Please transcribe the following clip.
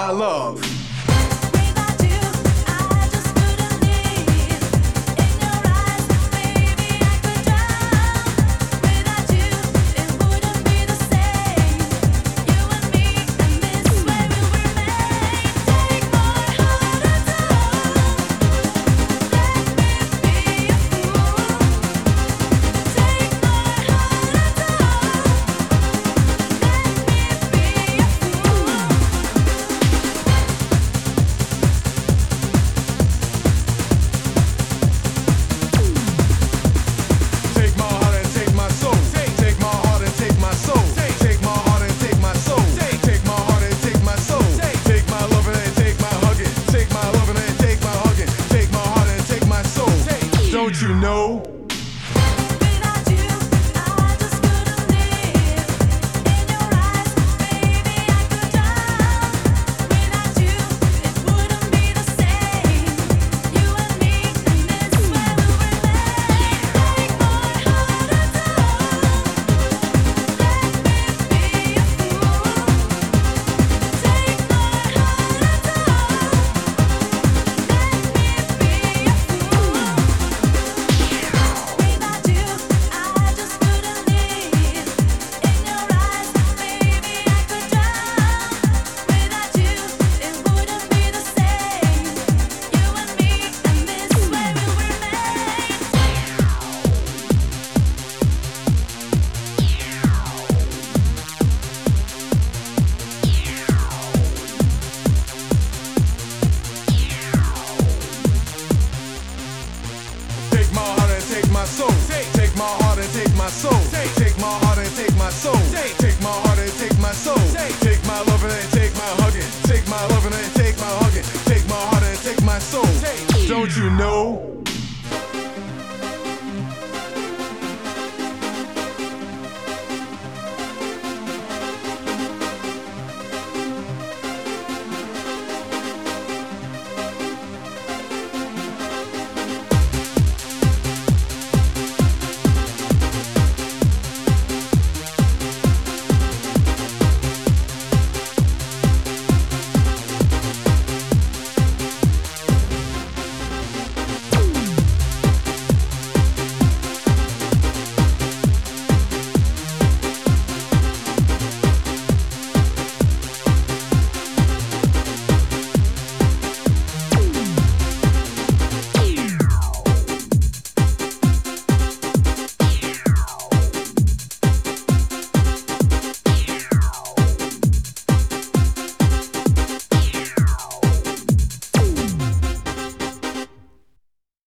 my love. Without you, I just couldn't live. In your eyes, baby, I could drown. Without you, it wouldn't be the same. You and me, and this way we'll remain. Take my heart and soul. Let me be a fool. Take my heart and soul. Let me be a fool. Take my heart and take my soul. Take my heart and take my soul. Take my heart and take my soul. Take my heart and take my soul. Take my loving and take my hugging. Take my loving and take my hugging. Take my heart and take my soul. Don't you know?